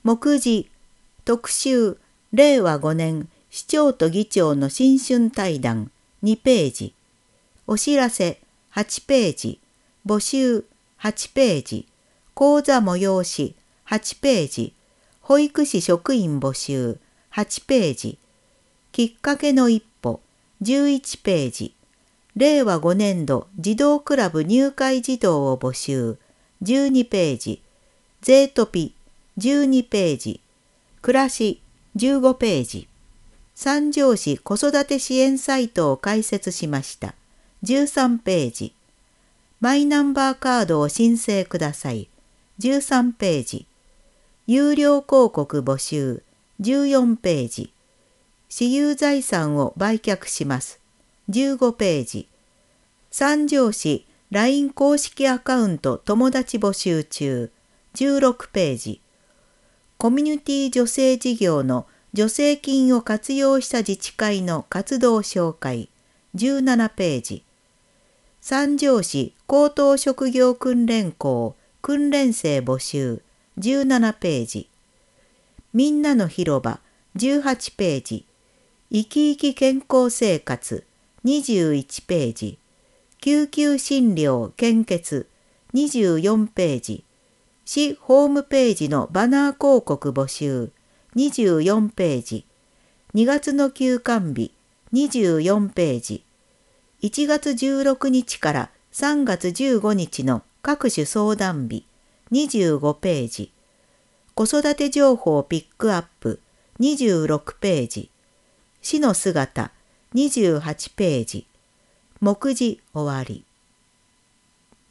目次、特集、令和5年、市長と議長の新春対談、2ページ。お知らせ、8ページ。募集、8ページ。講座催し、8ページ。保育士職員募集、8ページ。きっかけの一歩、11ページ。令和5年度児童クラブ入会児童を募集、12ページ。ゼートピ、12ページ。暮らし、15ページ。三条市子育て支援サイトを開設しました。13ページ。マイナンバーカードを申請ください。13ページ。有料広告募集。14ページ。私有財産を売却します。15ページ。三条市 LINE 公式アカウント友達募集中。16ページ。コミュニティ助成事業の助成金を活用した自治会の活動紹介。17ページ。三条市高等職業訓練校訓練生募集。17ページ。みんなの広場。18ページ。生き生き健康生活。21ページ。救急診療献血。24ページ。市ホームページのバナー広告募集。24ページ。2月の休館日。24ページ。1月16日から3月15日の各種相談日。25ページ。子育て情報ピックアップ。26ページ。市の姿。28ページ。目次終わり。